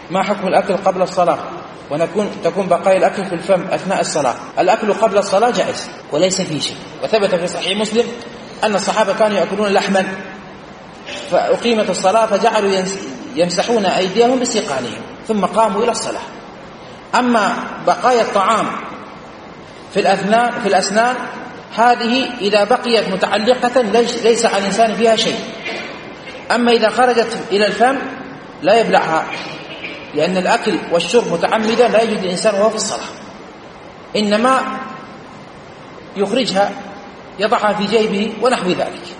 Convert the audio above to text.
ما حكم الأكل قبل الصلاة تكون بقايا الأكل في الفم أثناء الصلاة؟ الأكل قبل الصلاة جائز وليس فيه شيء، وثبت في صحيح مسلم أن الصحابة كانوا يأكلون لحما فأقيمت الصلاة فجعلوا يمسحون أيديهم بسيقانهم ثم قاموا إلى الصلاة. أما بقايا الطعام في الأسنان هذه إذا بقيت متعلقة ليس على الإنسان فيها شيء، أما إذا خرجت إلى الفم لا يبلعها، لأن الأكل والشرب متعمدا لا يجد الإنسان وهو في الصلاة، إنما يخرجها يضعها في جيبه ونحو ذلك.